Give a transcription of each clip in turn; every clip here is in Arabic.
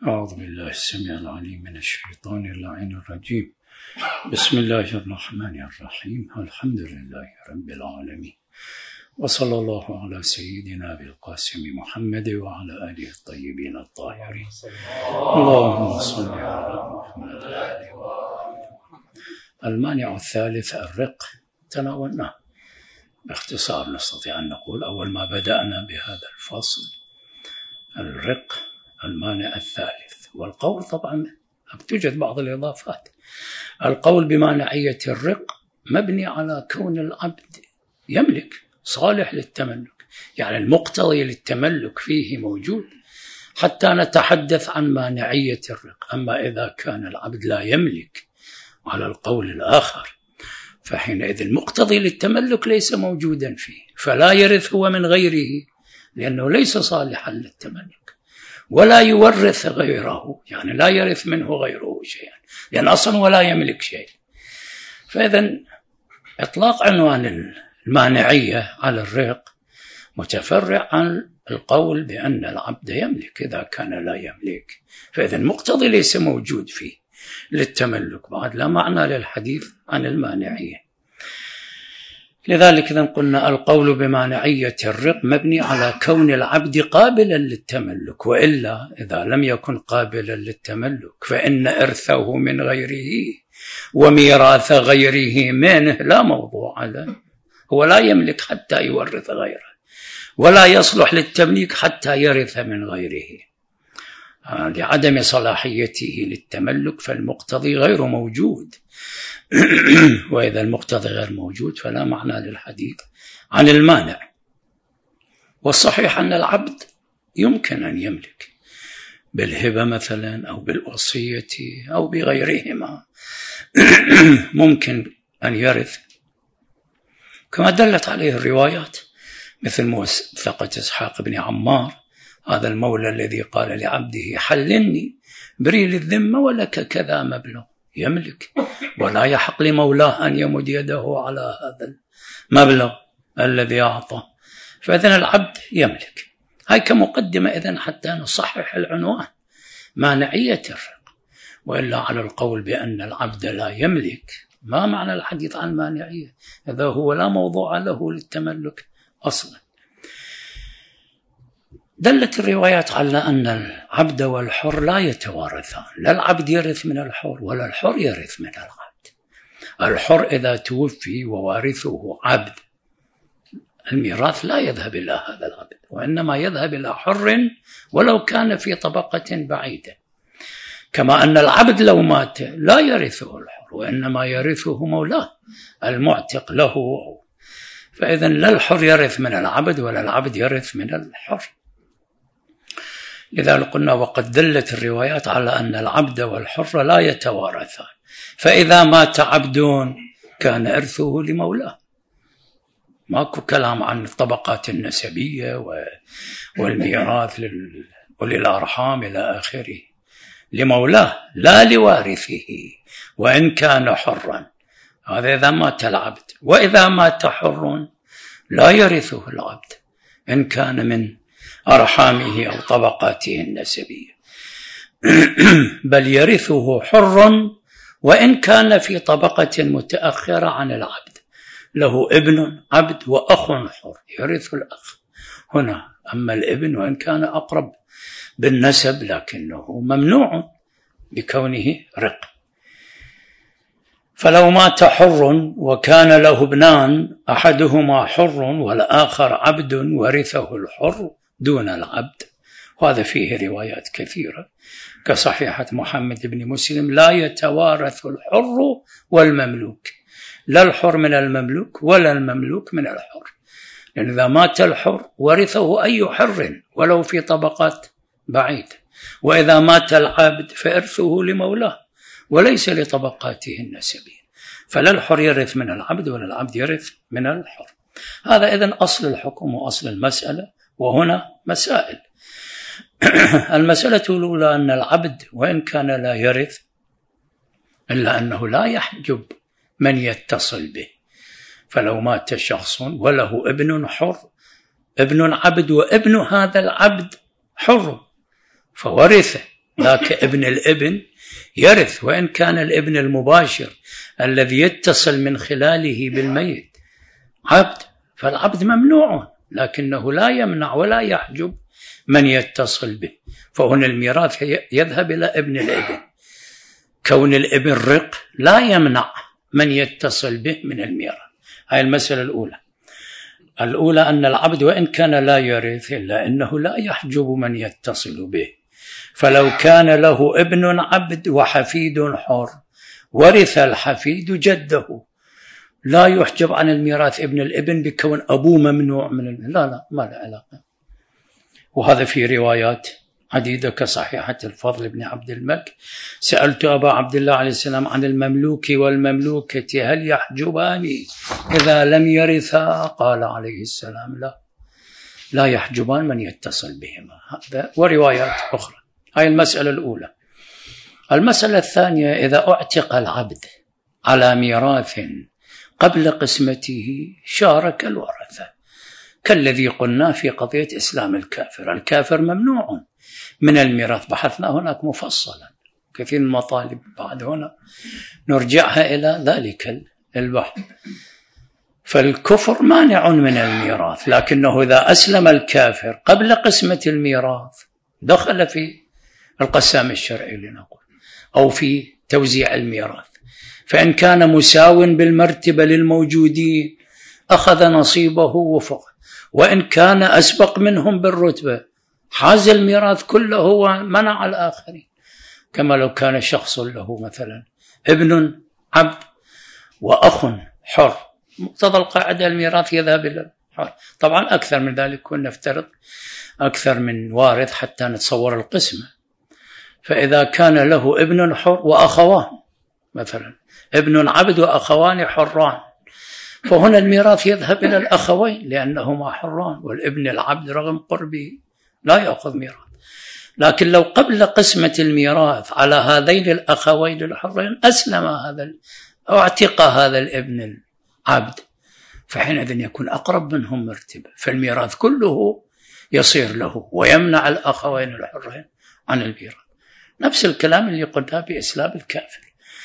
أعوذ بالله السميع العليم من الشيطان اللعين الرجيم. بسم الله الرحمن الرحيم. الحمد لله رب العالمين، وصلى الله على سيدنا أبي القاسم محمد وعلى آله الطيبين الطاهرين. اللهم صل على محمد وآله وآله. المانع الثالث الرق، تناولناه باختصار. نستطيع أن نقول أول ما بدأنا بهذا الفصل الرق المانع الثالث. والقول طبعا توجد بعض الإضافات. القول بمانعية الرق مبني على كون العبد يملك صالح للتملك، يعني المقتضي للتملك فيه موجود حتى نتحدث عن مانعية الرق. أما إذا كان العبد لا يملك على القول الآخر فحينئذ المقتضي للتملك ليس موجودا فيه، فلا يرث هو من غيره لأنه ليس صالحا للتملك، ولا يورث غيره، يعني لا يرث منه غيره شيئا لأن أصلا ولا يملك شيء. فإذا إطلاق عنوان المانعية على الرق متفرع عن القول بأن العبد يملك. إذا كان لا يملك فإذا المقتضي ليس موجود فيه للتملك، بعد لا معنى للحديث عن المانعية. لذلك إذا قلنا القول بمانعية الرق مبني على كون العبد قابلا للتملك، وإلا إذا لم يكن قابلا للتملك فإن إرثه من غيره وميراث غيره منه لا موضوع له. هو لا يملك حتى يورث غيره، ولا يصلح للتمليك حتى يرث من غيره. لعدم صلاحيته للتملك فالمقتضي غير موجود. وإذا المقتضي غير موجود فلا معنى للحديث عن المانع. والصحيح أن العبد يمكن أن يملك بالهبة مثلا أو بالوصية أو بغيرهما ممكن أن يرث كما دلت عليه الروايات، مثل موثقة إسحاق بن عمار، هذا المولى الذي قال لعبده حللني بريل الذمة ولك كذا مبلغ، يملك ولا يحق لمولاه أن يمد يده على هذا المبلغ الذي أعطى. فإذن العبد يملك. هاي كمقدمة إذن حتى نصحح العنوان مانعية الرق. وإلا على القول بأن العبد لا يملك ما معنى الحديث عن مانعية إذا هو لا موضوع له للتملك أصلا. دلت الروايات على أن العبد والحر لا يتوارثان، لا العبد يرث من الحر ولا الحر يرث من العبد. الحر إذا توفي ووارثه عبد الميراث لا يذهب إلى هذا العبد، وإنما يذهب إلى حر ولو كان في طبقة بعيدة. كما أن العبد لو مات لا يرثه الحر وإنما يرثه مولاه المعتق له. فإذن لا الحر يرث من العبد ولا العبد يرث من الحر. لذلك قلنا وقد دلت الروايات على أن العبد والحر لا يتوارثان، فإذا مات عبد كان إرثه لمولاه. ماكو كلام عن الطبقات النسبية والميراث وللأرحام إلى آخره، لمولاه لا لوارثه وإن كان حرا. هذا إذا مات العبد. وإذا مات حر لا يرثه العبد إن كان من أرحامه أو طبقاته النسبية، بل يرثه حر وإن كان في طبقة متأخرة عن العبد، له ابن عبد وأخ حر يرث الأخ هنا. أما الابن وإن كان أقرب بالنسب لكنه ممنوع بكونه رق. فلو مات حر وكان له ابنان أحدهما حر والآخر عبد ورثه الحر دون العبد. وهذا فيه روايات كثيرة كصحيحة محمد بن مسلم لا يتوارث الحر والمملوك، لا الحر من المملوك ولا المملوك من الحر، لأن إذا مات الحر ورثه أي حر ولو في طبقات بعيدة، وإذا مات العبد فإرثه لمولاه وليس لطبقاته النسبية. فلا الحر يرث من العبد ولا العبد يرث من الحر. هذا إذن أصل الحكم وأصل المسألة. وهنا مسائل. المسألة الأولى أن العبد وإن كان لا يرث إلا أنه لا يحجب من يتصل به. فلو مات شخص وله ابن حر، ابن عبد وابن هذا العبد حر فورثه ذاك ابن الابن يرث، وإن كان الابن المباشر الذي يتصل من خلاله بالميت عبد، فالعبد ممنوع، لكنه لا يمنع ولا يحجب من يتصل به. فهنا الميراث يذهب إلى ابن الابن. كون الابن رق لا يمنع من يتصل به من الميراث. هاي المسألة الأولى أن العبد وإن كان لا يرث إلا أنه لا يحجب من يتصل به. فلو كان له ابن عبد وحفيد حر ورث الحفيد جده، لا يحجب عن الميراث ابن الابن بكون أبوه ممنوع من لا ما له علاقة. وهذا في روايات عديدة كصحيحة الفضل بن عبد الملك: سألت أبا عبد الله عليه السلام عن المملوك والمملوكة هل يحجبان إذا لم يرثا؟ قال عليه السلام لا يحجبان من يتصل بهما. هذا وروايات أخرى. هاي المسألة الأولى. المسألة الثانية: إذا اعتق العبد على ميراث قبل قسمته شارك الورثة، كالذي قلنا في قضية إسلام الكافر. الكافر ممنوع من الميراث، بحثنا هناك مفصلا كثير من المطالب، بعد هنا نرجعها إلى ذلك البحث. فالكفر مانع من الميراث، لكنه إذا أسلم الكافر قبل قسمة الميراث دخل في القسام الشرعي لنقول، أو في توزيع الميراث. فإن كان مساو بالمرتبة للموجودين أخذ نصيبه وفق، وإن كان أسبق منهم بالرتبة حاز الميراث كله ومنع الآخرين. كما لو كان شخص له مثلا ابن عبد وأخ حر، مقتضى القاعدة الميراث يذهب إلى الحر. طبعا أكثر من ذلك، كنا نفترض أكثر من وارث حتى نتصور القسمة. فإذا كان له ابن حر وأخوان، مثلا ابن عبد وأخوان حران، فهنا الميراث يذهب إلى الأخوين لأنهما حران، والابن العبد رغم قربه لا يأخذ ميراث. لكن لو قبل قسمة الميراث على هذين الأخوين الحرين أسلم اعتق هذا الابن العبد، فحينئذ يكون أقرب منهم مرتبة، فالميراث كله يصير له ويمنع الأخوين الحرين عن الميراث. نفس الكلام اللي قلناه بإسلام الكافر.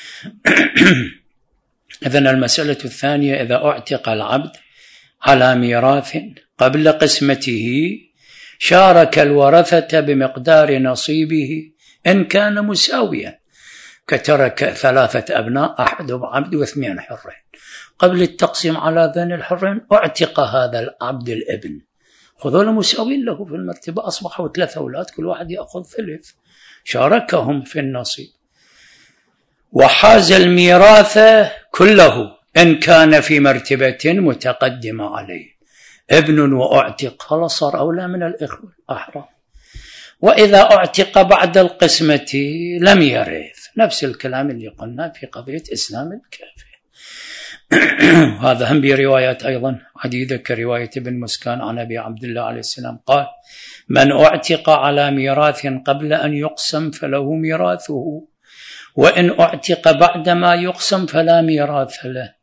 إذن المسألة الثانية: إذا اعتق العبد على ميراث قبل قسمته شارك الورثة بمقدار نصيبه إن كان مساويا، كترك 3 أبناء، أحدهم عبد و2 حرين. قبل التقسيم على ذين الحرين اعتق هذا العبد الابن، خذوا مساوين له في المرتبة، أصبحوا 3 أولاد كل واحد يأخذ 3، شاركهم في النصيب. وحاز الميراث كله إن كان في مرتبة متقدمة عليه، ابن واعتق خلاص صار أولى من الإخوة الأحرار. وإذا اعتق بعد القسمة لم يرث، نفس الكلام اللي قلنا في قضية إسلام الكافر. هذا هم بروايات أيضا عديدة كرواية ابن مسكان عن أبي عبد الله عليه السلام قال: من اعتق على ميراث قبل أن يقسم فله ميراثه، وإن اعتق بعدما يقسم فلا ميراث له.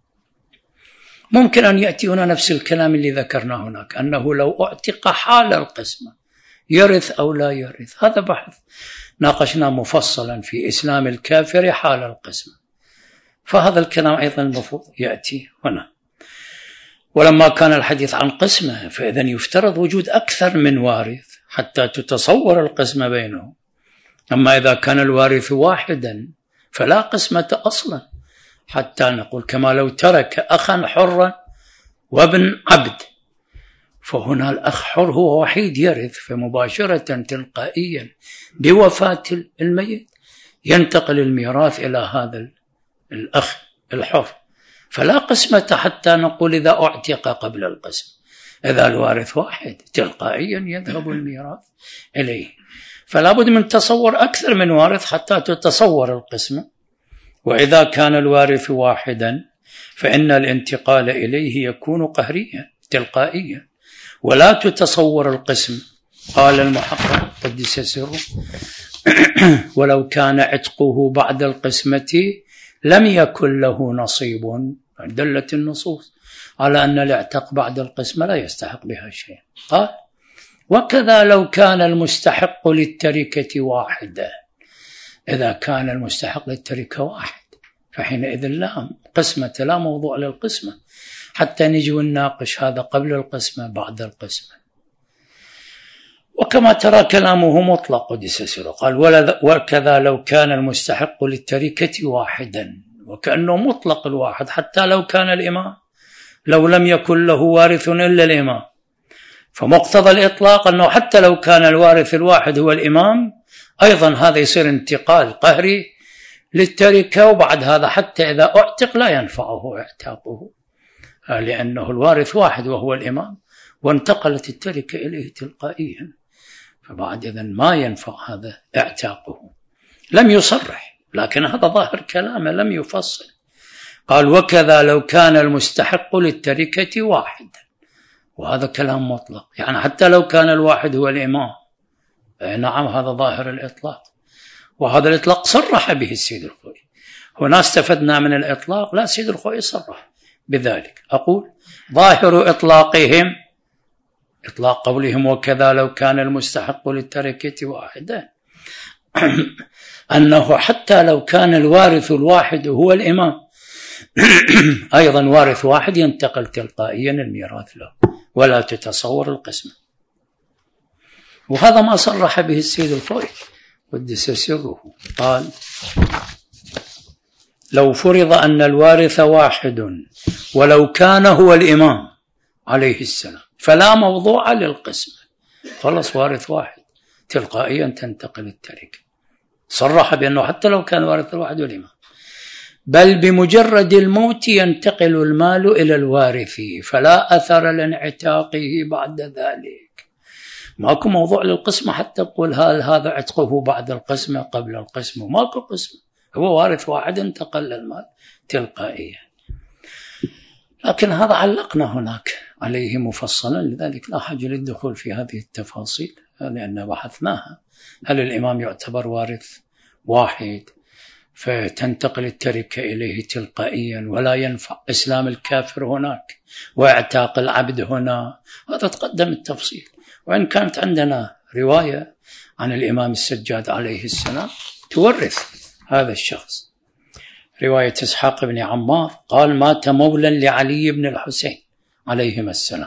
ممكن أن يأتي هنا نفس الكلام اللي ذكرناه هناك، أنه لو اعتق حال القسمة يرث أو لا يرث. هذا بحث ناقشنا مفصلا في إسلام الكافر حال القسمة، فهذا الكلام أيضا المفروض يأتي هنا. ولما كان الحديث عن قسمة فإذن يفترض وجود أكثر من وارث حتى تتصور القسمة بينهم. أما إذا كان الوارث واحدا فلا قسمة أصلا، حتى نقول كما لو ترك أخا حرا وابن عبد، فهنا الأخ حر هو وحيد يرث، فمباشرة تلقائيا بوفاة الميت ينتقل الميراث إلى هذا الأخ الحر، فلا قسمة حتى نقول إذا اعتق قبل القسم. إذا الوارث واحد تلقائيا يذهب الميراث إليه، فلا بد من تصور أكثر من وارث حتى تتصور القسمة. وإذا كان الوارث واحدا فإن الانتقال إليه يكون قهريا تلقائيا ولا تتصور القسم. قال المحقق قدس سره: ولو كان عتقه بعد القسمة لم يكن له نصيب. دلت النصوص على أن الاعتق بعد القسمة لا يستحق بها شيء. قال: وكذا لو كان المستحق للتركة واحدا. إذا كان المستحق للتركة واحد فحينئذ لا قسمة، لا موضوع للقسمة، حتى نجي ونناقش هذا قبل القسمة بعد القسمة. وكما ترى كلامه مطلق قدس سره، قال وكذا لو كان المستحق للتركة واحدا، وكأنه مطلق الواحد حتى لو كان الإمام، لو لم يكن له وارث إلا الإمام، فمقتضى الإطلاق أنه حتى لو كان الوارث الواحد هو الإمام أيضا هذا يصير انتقال قهري للتركة، وبعد هذا حتى إذا أعتق لا ينفعه اعتاقه، لأنه الوارث واحد وهو الإمام، وانتقلت التركة إليه تلقائيا، فبعد إذن ما ينفع هذا اعتاقه. لم يصرح، لكن هذا ظاهر كلامه لم يفصل. قال وكذا لو كان المستحق للتركة واحدا، وهذا كلام مطلق، يعني حتى لو كان الواحد هو الإمام. نعم هذا ظاهر الإطلاق، وهذا الإطلاق صرح به السيد الخوئي. هنا استفدنا من الإطلاق، لا السيد الخوئي صرح بذلك. أقول ظاهر إطلاقهم، إطلاق قولهم وكذا لو كان المستحق للتركة واحدا، أنه حتى لو كان الوارث الواحد هو الإمام أيضا وارث واحد ينتقل تلقائيا الميراث له ولا تتصور القسمة. وهذا ما صرح به السيد الخوئي قدس سره. قال لو فرض أن الوارث واحد ولو كان هو الإمام عليه السلام فلا موضوع للقسمة، خلص وارث واحد تلقائيا تنتقل التركة. صرح بأنه حتى لو كان وارث الواحد والإمام، بل بمجرد الموت ينتقل المال إلى الوارث فلا أثر لانعتاقه بعد ذلك. ماكو موضوع للقسمة حتى تقول هل هذا عتقه بعد القسمة قبل القسمة، ماكو قسمة، هو وارث واحد انتقل المال تلقائيا. لكن هذا علقنا هناك عليه مفصلا، لذلك لا حاجة للدخول في هذه التفاصيل لأن بحثناها. هل الإمام يعتبر وارث واحد فتنتقل التركة إليه تلقائيا ولا ينفع إسلام الكافر هناك واعتاق العبد هنا؟ هذا تقدم التفصيل. وإن كانت عندنا رواية عن الإمام السجاد عليه السلام تورث هذا الشخص، رواية إسحاق بن عمار قال مات مولا لعلي بن الحسين عليهما السلام،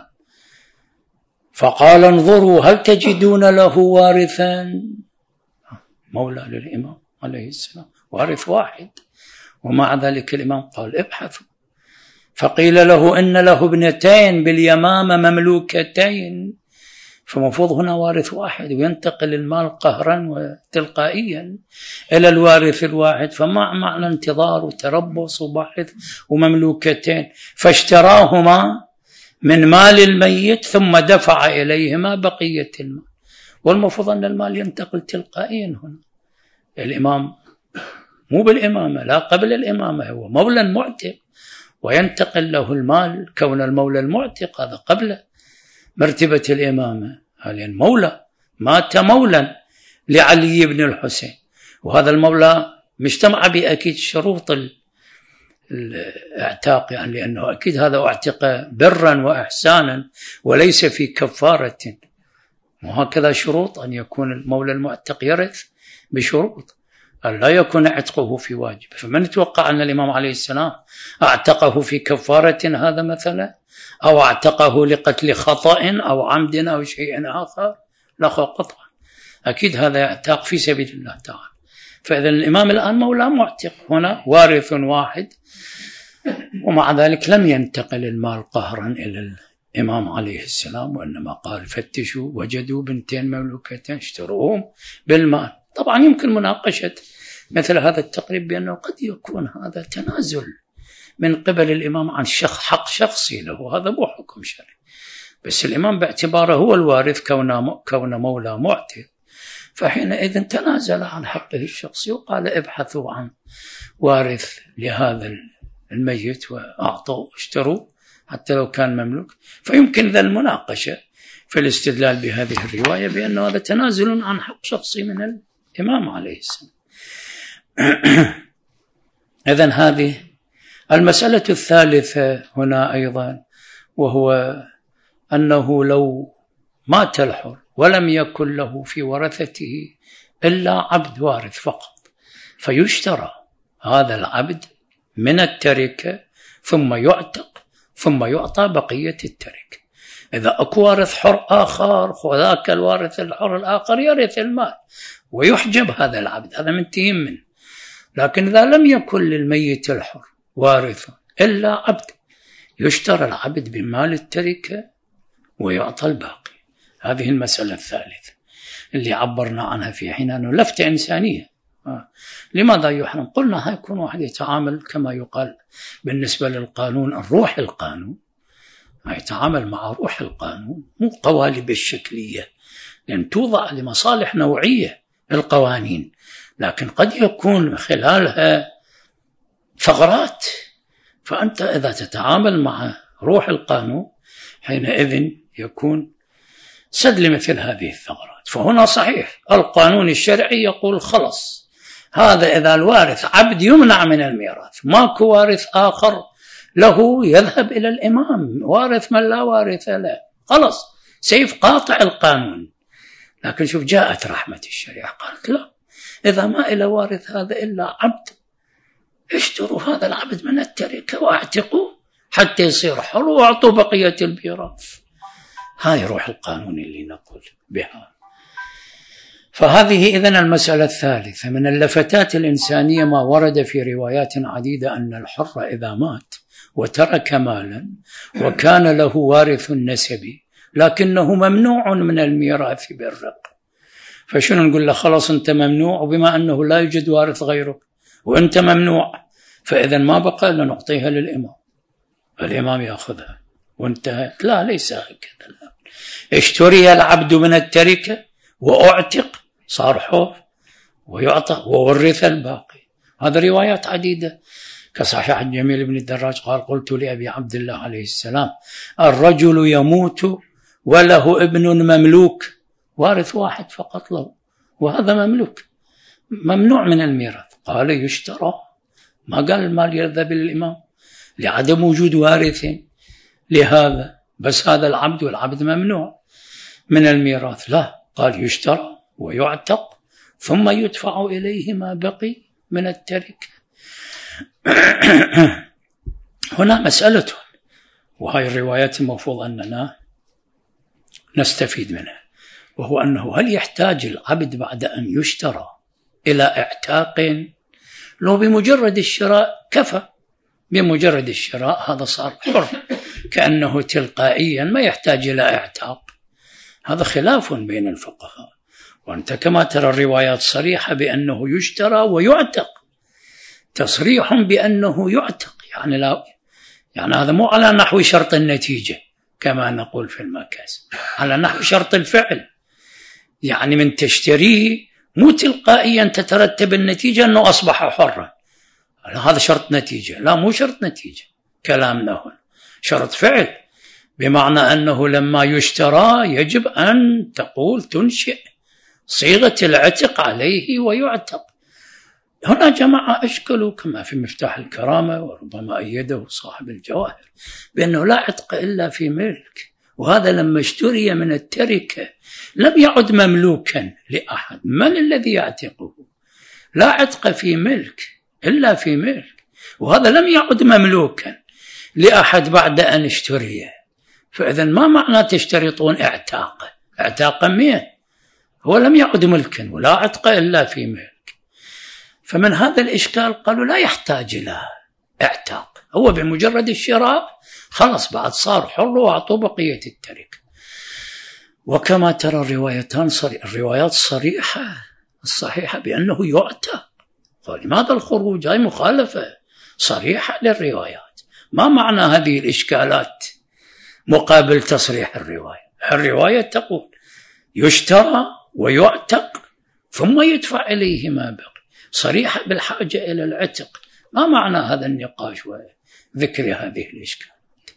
فقال انظروا هل تجدون له وارثا؟ مولى للإمام عليه السلام وارث واحد، ومع ذلك الإمام قال ابحثوا، فقيل له إن له ابنتين باليمامة مملوكتين، فمفروض هنا وارث واحد وينتقل المال قهرا وتلقائيا إلى الوارث الواحد، فما معنى انتظار وتربص وبحث ومملوكتين؟ فاشتراهما من مال الميت ثم دفع إليهما بقية المال، والمفروض أن المال ينتقل تلقائيا هنا. الإمام مو بالإمامة، لا قبل الإمامة، هو مولى معتق وينتقل له المال، كون المولى المعتق هذا قبل مرتبة الإمامة، هذا مولى مات مولا لعلي بن الحسين، وهذا المولى مجتمع بأكيد شروط الاعتاق، يعني لأنه أكيد هذا اعتق برا وإحسانا وليس في كفارة، وهكذا شروط أن يكون المولى المعتق يرث بشروط أن لا يكون عتقه في واجب. فمن يتوقع أن الإمام عليه السلام اعتقه في كفارة هذا مثلا، أو اعتقه لقتل خطأ أو عمد أو شيء آخر؟ لا قطعا، أكيد هذا اعتاق في سبيل الله تعالى. فإذا الإمام الآن مولى معتق، هنا وارث واحد، ومع ذلك لم ينتقل المال قهرا إلى الإمام عليه السلام، وإنما قال فتشوا وجدوا بنتين مملوكتين اشتروهم بالمال. طبعا يمكن مناقشة مثل هذا التقريب بأنه قد يكون هذا تنازل من قبل الإمام عن حق شخصي له، هذا مو حكم شرعي، بس الإمام باعتباره هو الوارث كون مولى معتق، فحينئذ تنازل عن حقه الشخصي وقال ابحثوا عن وارث لهذا الميت وأعطوا اشتروا حتى لو كان مملوك. فيمكن ذا المناقشة في الاستدلال بهذه الرواية بأن هذا تنازل عن حق شخصي من الإمام عليه السلام. إذن هذه المسألة الثالثة هنا أيضا، وهو أنه لو مات الحر ولم يكن له في ورثته إلا عبد وارث فقط، فيشترى هذا العبد من التركة ثم يعتق ثم يعطى بقية التركة. إذا أكو وارث حر آخر وذاك الوارث الحر الآخر يرث المال ويحجب هذا العبد، هذا منتهي منه. لكن إذا لم يكن للميت الحر وارث إلا عبد يشترى العبد بمال التركة ويعطى الباقي. هذه المسألة الثالثة اللي عبرنا عنها في حين أنه لفتة إنسانية. لماذا يحرم؟ قلنا هيكون واحد يتعامل كما يقال بالنسبة للقانون الروح القانون، يتعامل مع روح القانون مو قوالب الشكلية، لأن توضع لمصالح نوعية القوانين، لكن قد يكون خلالها ثغرات. فأنت إذا تتعامل مع روح القانون حينئذ يكون سد لمثل هذه الثغرات. فهنا صحيح القانون الشرعي يقول خلص هذا إذا الوارث عبد يمنع من الميراث، ماكو وارث آخر له يذهب إلى الإمام، وارث من لا وارث له، خلص سيف قاطع القانون. لكن شوف جاءت رحمة الشريعة قالت لا، إذا ما إلى وارث هذا إلا عبد اشتروا هذا العبد من التركة واعتقوه حتى يصير حر واعطوا بقية الميراث. هاي روح القانون اللي نقول بها. فهذه إذن المسألة الثالثة من اللفتات الإنسانية ما ورد في روايات عديدة أن الحر إذا مات وترك مالا وكان له وارث نسبي لكنه ممنوع من الميراث بالرق، فشنو نقول له؟ خلاص أنت ممنوع، وبما أنه لا يوجد وارث غيرك وأنت ممنوع، فإذا ما بقى إلا نعطيها للإمام، الإمام يأخذها وانتهت. لا، ليس هكذا. لا. اشتري العبد من التركة وأعتق صار حر ويعطى وورث الباقي. هذا روايات عديدة كصحيح جميل بن الدراج قال قلت لأبي عبد الله عليه السلام الرجل يموت وله ابن مملوك، وارث واحد فقط له وهذا مملوك ممنوع من الميراث، قال يشترى، ما قال المال يذهب للإمام لعدم وجود وارث لهذا، بس هذا العبد والعبد ممنوع من الميراث، لا، قال يشترى ويعتق ثم يدفع إليه ما بقي من التركة. هنا مسألة، وهي الروايات المفروض أننا نستفيد منها، وهو أنه هل يحتاج العبد بعد أن يشترى إلى اعتاق؟ لو بمجرد الشراء كفى، بمجرد الشراء هذا صار حر كأنه تلقائيا ما يحتاج إلى اعتاق. هذا خلاف بين الفقهاء، وأنت كما ترى الروايات صريحة بأنه يشترى ويعتق، تصريح بأنه يعتق، يعني لا، يعني هذا مو على نحو شرط النتيجة كما نقول في المكاسب، على نحو شرط الفعل، يعني من تشتريه مو تلقائيا تترتب النتيجة أنه أصبح حرا، هذا شرط نتيجة، لا مو شرط نتيجة كلامنا هنا، شرط فعل، بمعنى أنه لما يشترى يجب أن تقول تنشئ صيغة العتق عليه ويعتق. هنا جماعة أشكلوا كما في مفتاح الكرامة وربما أيده صاحب الجواهر بأنه لا عتق إلا في ملك، وهذا لما اشتري من التركة لم يعد مملوكا لأحد، من الذي يعتقه؟ لا عتق في ملك إلا في ملك، وهذا لم يعد مملوكا لأحد بعد أن اشتري. فإذا ما معنى تشترطون اعتاقه؟ اعتاقا مين؟ هو لم يعد ملكا ولا عتق إلا في ملك. فمن هذا الإشكال قالوا لا يحتاج إلى اعتاق، هو بمجرد الشراء خلص بعد صار حر وأعطوا بقية التركة. وكما ترى الروايات صريحة الصحيحة بأنه يعتق. لماذا الخروج؟ هذه مخالفة صريحة للروايات. ما معنى هذه الإشكالات مقابل تصريح الرواية؟ الرواية تقول يشترى ويعتق ثم يدفع إليه ما بقي، صريحة بالحاجة إلى العتق. ما معنى هذا النقاش وذكر هذه الإشكال؟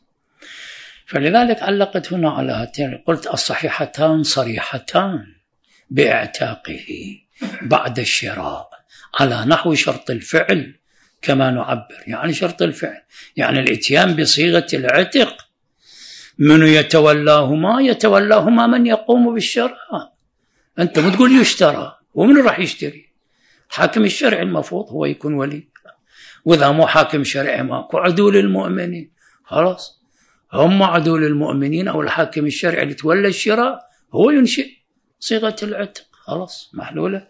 فلذلك علقت هنا على هاتين، قلت الصحيحتان صريحتان باعتاقه بعد الشراء على نحو شرط الفعل كما نعبر، يعني شرط الفعل يعني الاتيان بصيغة العتق من يتولاهما؟ يتولاهما من يقوم بالشراء. أنت مو تقول يشترى، ومن راح يشتري؟ حاكم الشرع المفروض هو يكون ولي، وإذا مو حاكم شرعي ماكو عدول المؤمنين، خلاص هم عدول المؤمنين أو الحاكم الشرعي اللي تولى الشراء هو ينشئ صيغة العتق، خلاص محلولة.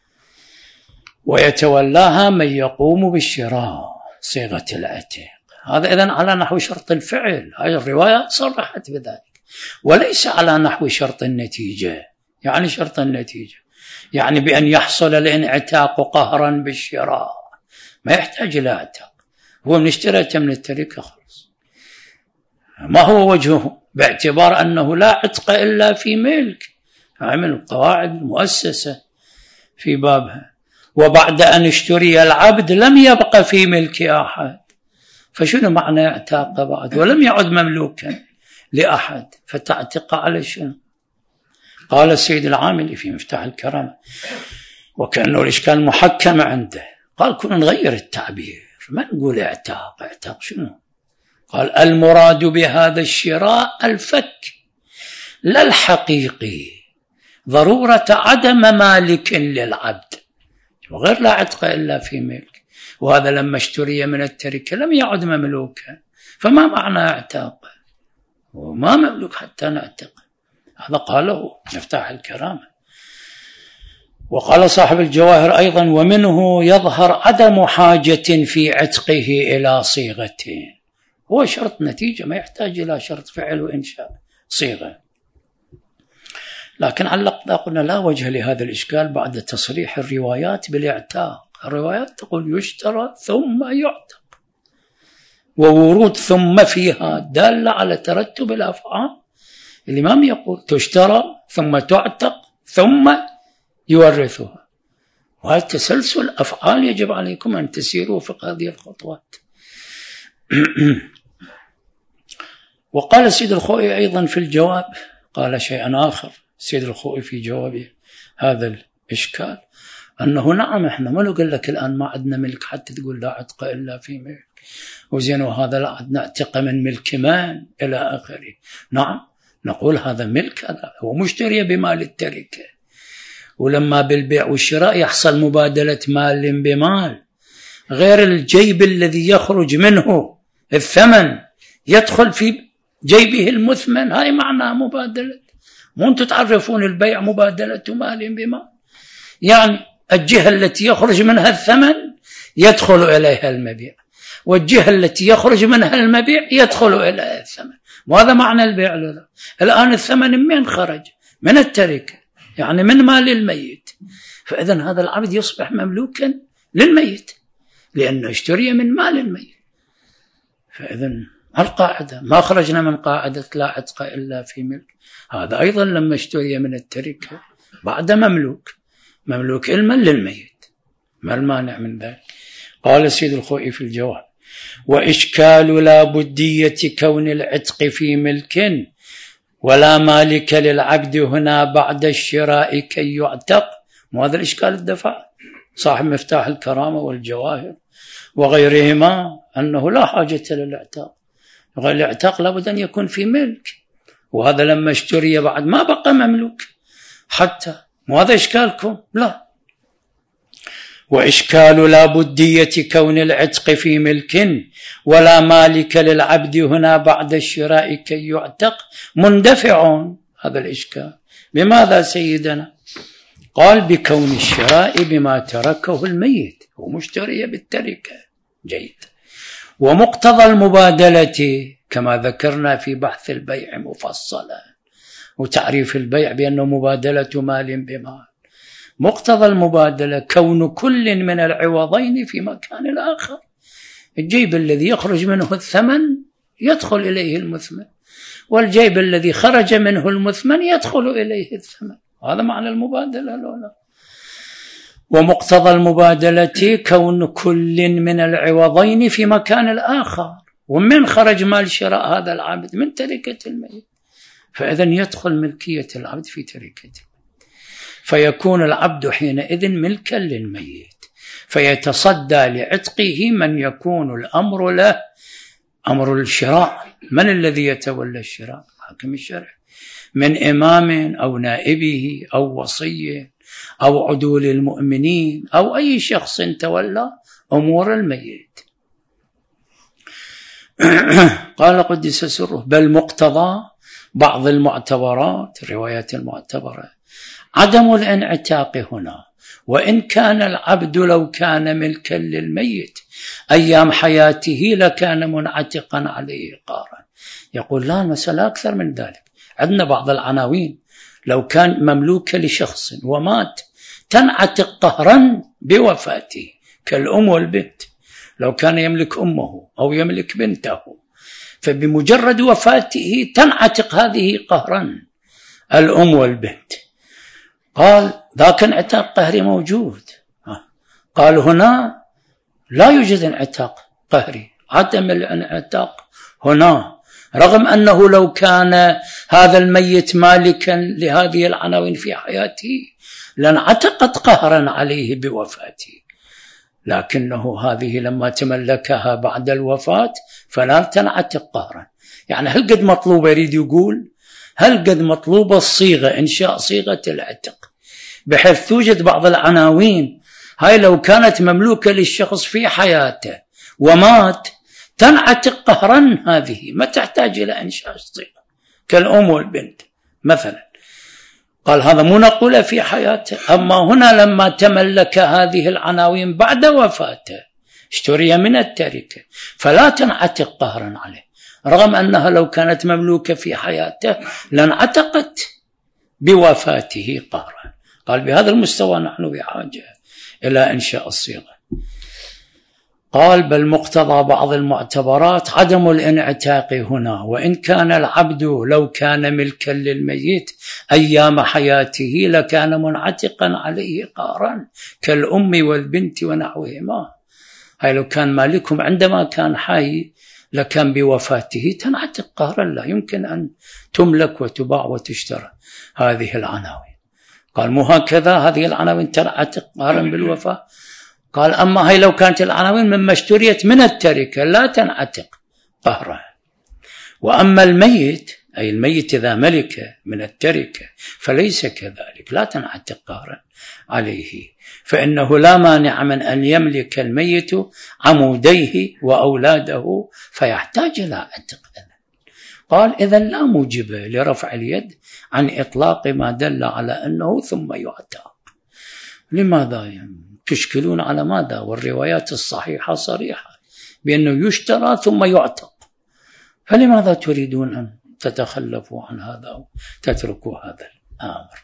ويتولاها من يقوم بالشراء صيغة العتق، هذا إذن على نحو شرط الفعل، هذه الروايات صرحت بذلك، وليس على نحو شرط النتيجة. يعني شرط النتيجة يعني بأن يحصل الانعتاق قهرا بالشراء، ما يحتاج إلى عتاق، هو من اشتريته من التركة خلاص. ما هو وجهه؟ باعتبار أنه لا عتق إلا في ملك، عمل القواعد المؤسسة في بابها. وبعد أن اشتري العبد لم يبقى في ملك أحد، فشنو معنى اعتاق بعد ولم يعد مملوكا لأحد؟ فتعتق على شنو؟ قال السيد العاملي في مفتاح الكرامة، وكأنه الإشكال محكم عنده، قال كنا نغير التعبير، ما نقول اعتاق. اعتاق شنو؟ قال المراد بهذا الشراء الفك لا الحقيقي، ضرورة عدم مالك للعبد، وغير لا عتق إلا في ملك، وهذا لما اشتري من التركة لم يعد مملوكا، فما معنى اعتاق؟ وما مملوك حتى نعتق. هذا قاله مفتاح الكرامة. وقال صاحب الجواهر أيضا ومنه يظهر عدم حاجة في عتقه إلى صيغتين، هو شرط نتيجة ما يحتاج إلى شرط فعل وإنشاء صيغة. لكن علقنا قلنا لا وجه لهذا الإشكال بعد تصريح الروايات بالاعتاق. الروايات تقول يشترى ثم يعتق، وورود ثم فيها دالة على ترتب الأفعال. الإمام يقول تشترى ثم تعتق ثم يورثها، وهذا تسلسل أفعال يجب عليكم أن تسيروا في هذه الخطوات. وقال السيد الخوئي أيضا في الجواب، قال شيئا آخر السيد الخوئي في جوابه هذا الإشكال، أنه نعم إحنا ما نقول لك الآن ما عندنا ملك حتى تقول لا عتق إلا في ملك، وزين وهذا لا عندنا عتق من ملك من إلى آخره. نعم نقول هذا ملك، هذا هو مشتري بمال التركة، ولما بالبيع والشراء يحصل مبادلة مال بمال، غير الجيب الذي يخرج منه الثمن يدخل في جيبه المثمن، هاي معنى مبادلة. مو أنتم تعرفون البيع مبادلة مال بمال، يعني الجهة التي يخرج منها الثمن يدخل إليها المبيع، والجهة التي يخرج منها المبيع يدخل إليها الثمن، وهذا معنى البيع. لا. الآن الثمن من خرج؟ من التركة، يعني من مال الميت، فإذن هذا العبد يصبح مملوكا للميت لأنه اشتري من مال الميت. فإذن القاعدة ما خرجنا من قاعدة لا عتق إلا في ملك، هذا أيضا لما اشتري من التركة بعد مملوك علما للميت، ما المانع من ذلك؟ قال السيد الخوئي في الجواب وإشكال لا بدية كون العتق في ملك ولا مالك للعبد هنا بعد الشراء كي يعتق، وهذا الإشكال الدفع صاحب مفتاح الكرامة والجواهر وغيرهما أنه لا حاجة للإعتاق، الاعتاق لابد أن يكون في ملك، وهذا لما اشتري بعد ما بقى مملوك حتى، وهذا إشكالكم. لا، وإشكال لا بدية كون العتق في ملك ولا مالك للعبد هنا بعد الشراء كي يعتق مندفع، هذا الإشكال. بماذا سيدنا؟ قال بكون الشراء بما تركه الميت، ومشتري بالتركة، جيد. ومقتضى المبادلة كما ذكرنا في بحث البيع مفصلا وتعريف البيع بأنه مبادلة مال بمال، مقتضى المبادلة كون كل من العوضين في مكان الآخر، الجيب الذي يخرج منه الثمن يدخل إليه المثمن، والجيب الذي خرج منه المثمن يدخل إليه الثمن، هذا معنى المبادلة الأولى. ومقتضى المبادلة كون كل من العوضين في مكان الآخر، ومن خرج مال شراء هذا العبد من تركة الميت، فإذن يدخل ملكية العبد في تركته، فيكون العبد حينئذ ملكا للميت، فيتصدى لعتقه من يكون الأمر له أمر الشراء من الذي يتولى الشراء؟ حاكم الشرع، من إمام أو نائبه أو وصي أو عدول المؤمنين أو أي شخص تولى أمور الميت. قال قدس سره: بل مقتضى بعض المعتبرات، الروايات المعتبرة، عدم الانعتاق هنا، وإن كان العبد لو كان ملكا للميت أيام حياته لكان منعتقا عليه قهرا. يقول لا، المسألة أكثر من ذلك. عندنا بعض العناوين لو كان مملوكا لشخص ومات تنعتق قهرا بوفاته، كالأم والبنت، لو كان يملك أمه أو يملك بنته فبمجرد وفاته تنعتق هذه قهرا، الأم والبنت. قال ذاك انعتاق قهري موجود. قال هنا لا يوجد انعتاق قهري، عدم الانعتاق هنا، رغم أنه لو كان هذا الميت مالكا لهذه العناوين في حياته لانعتقت قهرا عليه بوفاته، لكنه هذه لما تملكها بعد الوفاة فلا تنعتق قهرا. يعني هل قد مطلوبة، يريد يقول هل قد مطلوبة الصيغة، إنشاء صيغة العتق، بحيث توجد بعض العناوين هاي لو كانت مملوكة للشخص في حياته ومات تنعتق قهرا، هذه ما تحتاج إلى إنشاء صيغة، كالأم والبنت مثلا. قال هذا منقولة في حياته، أما هنا لما تملك هذه العناوين بعد وفاته اشتري من التركة فلا تنعتق قهرا عليه، رغم أنها لو كانت مملوكة في حياته لانعتقت بوفاته قهرا. قال بهذا المستوى نحن بحاجة إلى إنشاء الصيغة. قال بل مقتضى بعض المعتبرات عدم الانعتاق هنا، وإن كان العبد لو كان ملكا للميت أيام حياته لكان منعتقا عليه قهرا، كالأم والبنت ونحوهما. هاي لو كان مالكهم عندما كان حي لكان بوفاته تنعتق قهرا، لا يمكن أن تملك وتباع وتشترى هذه العناوين. قال مو هكذا، هذه العناوين تنعتق قهرا بالوفاة. قال أما هاي لو كانت العناوين مما اشتريت من التركة لا تنعتق قهرا. وأما الميت، أي الميت إذا ملك من التركة فليس كذلك، لا تنعتق قهرا عليه، فإنه لا مانع من أن يملك الميت عموديه وأولاده فيحتاج إلى عتق. قال إذن لا موجب لرفع اليد عن إطلاق ما دل على أنه ثم يعتق. لماذا تشكلون على ماذا؟ والروايات الصحيحة صريحة بأنه يشترى ثم يعتق، فلماذا تريدون أن تتخلفوا عن هذا وتتركوا هذا الأمر؟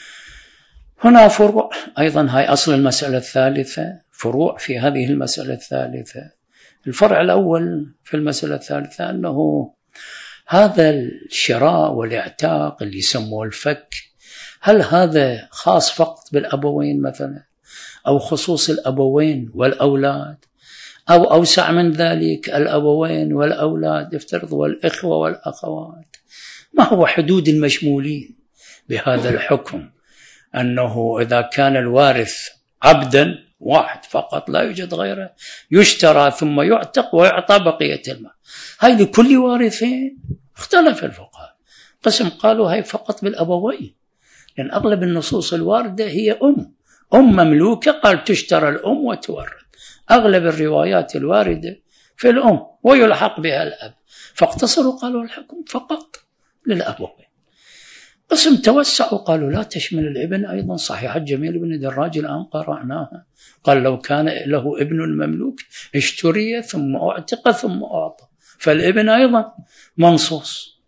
هنا فروع أيضا، هاي أصل المسألة الثالثة، فروع في هذه المسألة الثالثة. الفرع الأول في المسألة الثالثة أنه هذا الشراء والاعتاق اللي يسموه الفك، هل هذا خاص فقط بالأبوين مثلا، أو خصوص الأبوين والأولاد، أو أوسع من ذلك الأبوين والأولاد افترض والإخوة والأخوات؟ ما هو حدود المشمولين بهذا الحكم؟ أنه إذا كان الوارث عبدا واحد فقط لا يوجد غيره يشترى ثم يعتق ويعطى بقية المال، هاي لكل وارثين؟ اختلف الفقهاء، قسم قالوا هاي فقط بالأبوين، لأن أغلب النصوص الواردة هي أم مملوكة، قال تشترى الأم وتورث. أغلب الروايات الواردة في الأم ويلحق بها الأب، فاقتصروا قالوا الحكم فقط للأبوين. قسم توسعوا قالوا لا تشمل الابن أيضا، صحيحة جميل بن دراج الآن قرأناها، قال لو كان له ابن المملوك اشتري ثم اعتق ثم أعطى، فالابن أيضا منصوص.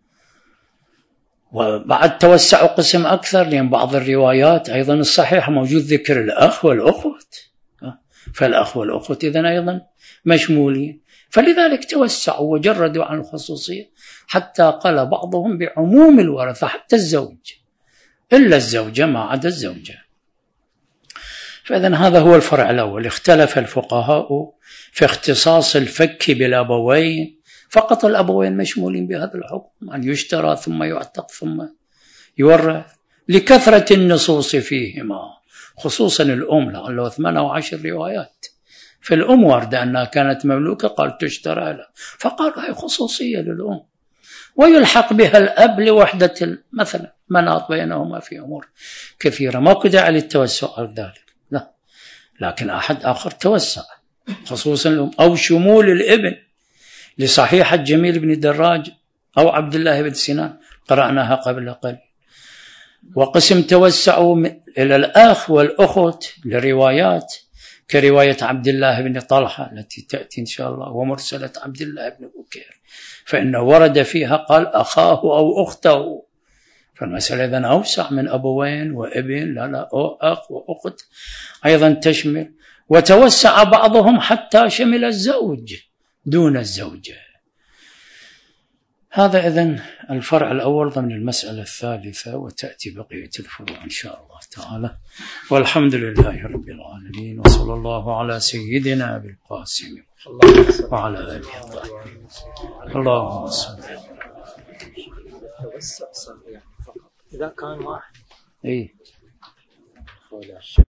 وبعد توسعوا قسم أكثر، لأن بعض الروايات أيضا الصحيحة موجود ذكر الأخ والأخوة، فالأخ والأخوة إذن أيضا مشمولين، فلذلك توسعوا وجردوا عن الخصوصية، حتى قال بعضهم بعموم الورثة حتى الزوج، إلا الزوجة ما عدا الزوجة. فإذن هذا هو الفرع الأول. اختلف الفقهاء في اختصاص الفك بالأبوين، فقط الأبوين مشمولين بهذا الحكم أن يشترى ثم يعتق ثم يورث، لكثرة النصوص فيهما، خصوصا الأم لعله 18 روايات في الأم وردة أنها كانت مملوكة، قال تشترى لها، فقالوا هي خصوصية للأم، ويلحق بها الأب لوحدة مثلا مناط بينهما في أمور كثيرة، ما داعي للتوسع على ذلك، لا. لكن أحد آخر توسع خصوصا الأم، أو شمول الابن لصحيحة جميل بن دراج أو عبد الله بن سنان قرأناها قبل قليل. وقسم توسعوا إلى الأخ والأخت لروايات كرواية عبد الله بن طلحة التي تأتي إن شاء الله، ومرسلة عبد الله بن بكير، فإنه ورد فيها قال أخاه أو أخته، فالمسألة إذن أوسع من أبوين وابن، لا أو أخ وأخت أيضا تشمل. وتوسع بعضهم حتى شمل الزوج دون الزوجة. هذا إذن الفرع الأول ضمن المسألة الثالثة، وتأتي بقية الفروع إن شاء الله تعالى. والحمد لله رب العالمين، وصلى الله على سيدنا أبي القاسم وعلى آله الطاهرين. اللهم صل. توسع صغير فقط إذا كان واحد.